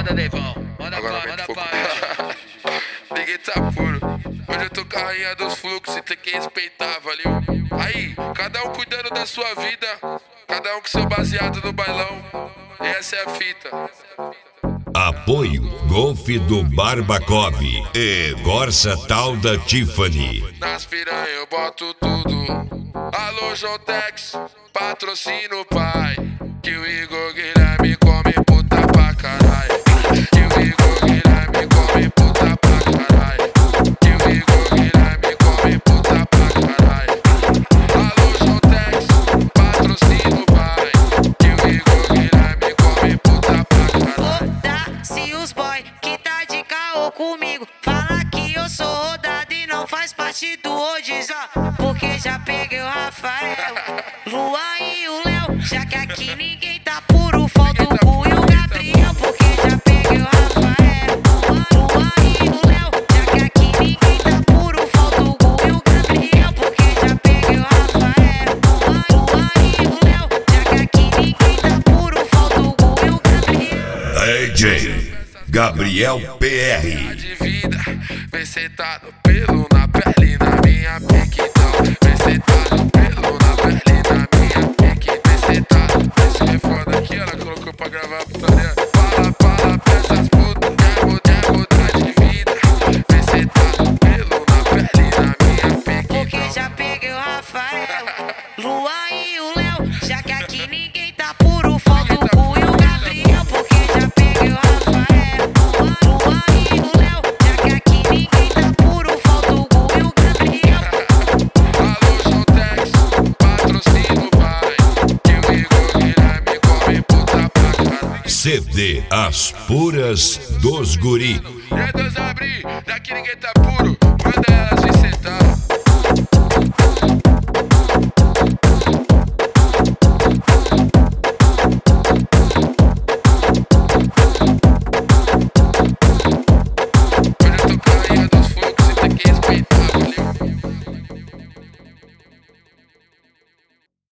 Manda Deivão, manda pai. Ninguém tá puro. Hoje eu tô com a rainha dos fluxos e tem que respeitar, valeu? Aí, cada um cuidando da sua vida, cada um com seu baseado no bailão. E essa é a fita. Apoio Golf do Barbacov e Corsa Tal da Tiffany. Nas piranha eu boto tudo. Alô, Jontex, patrocina o pai. Que o Igor Guilherme come puta pra caralho. Que o Igor Guilherme come puta pra caralho. Que o Igor Guilherme come puta pra caralho. Alô, Jontex, patrocina o pai. Que o Igor Guilherme come puta pra caralho. Foda-se os boy que tá de caô comigo. Fala que eu sou rodado e não faz parte do Odis, ó. Porque já peguei o Rafael, Luan e o Léo. Já que aqui ninguém tá puro, falta o Gu e o Gabriel. Porque já peguei o Rafael, Luan e o Léo. Já que aqui ninguém tá puro, falta o Gu e o Gabriel. Porque já peguei o Rafael, Luan e o Léo. Já que aqui ninguém tá puro, falta o Gu e o Gabriel. DJ Gabriel PR. De vida, vem sentado pelo na pele na minha pequitão. Vem sentado pelo na pele na minha pequitão. Vem sentado, isso é foda aqui, ela colocou pra gravar a putaria. Fala pra essas putas, quer mudar de vida. Vem sentado pelo na pele na minha pequitão. Porque já peguei o Rafael, Luan e o Léo. Já que aqui ninguém tá puro, falta o Gu e o Gabriel. Porque já peguei o Rafael, Luan e o Léo. Já que aqui ninguém tá puro, falta o Gu e o Gabriel. Alô, Jontex, patrocina o pai. Que o Igor Guilherme come puta pra caralho. CD As Puras dos Guri. E aí, Deus abrir, daqui ninguém tá puro. Manda elas